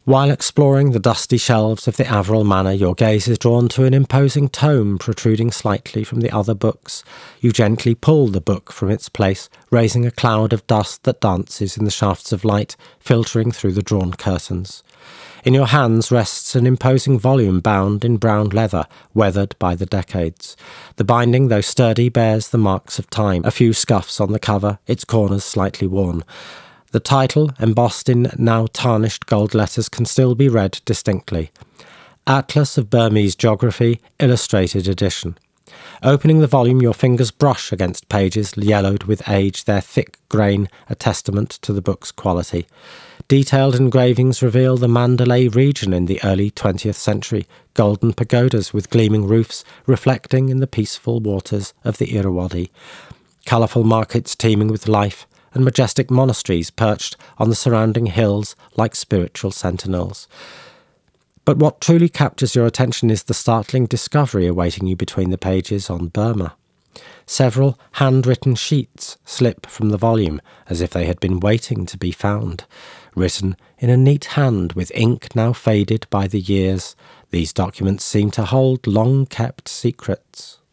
While exploring the dusty shelves of the Averil Manor, your gaze is drawn to an imposing tome protruding slightly from the other books. You gently pull the book from its place, raising a cloud of dust that dances in the shafts of light filtering through the drawn curtains. In your hands rests an imposing volume bound in brown leather, weathered by the decades. The binding, though sturdy, bears the marks of time, a few scuffs on the cover, its corners slightly worn. The title, embossed in now tarnished gold letters, can still be read distinctly. Atlas of Burmese Geography, Illustrated Edition. Opening the volume, your fingers brush against pages yellowed with age, their thick grain a testament to the book's quality. Detailed engravings reveal the Mandalay region in the early 20th century, golden pagodas with gleaming roofs reflecting in the peaceful waters of the Irrawaddy. Colourful markets teeming with life, and majestic monasteries perched on the surrounding hills like spiritual sentinels. But what truly captures your attention is the startling discovery awaiting you between the pages on Burma. Several handwritten sheets slip from the volume, as if they had been waiting to be found. Written in a neat hand with ink now faded by the years, these documents seem to hold long-kept secrets.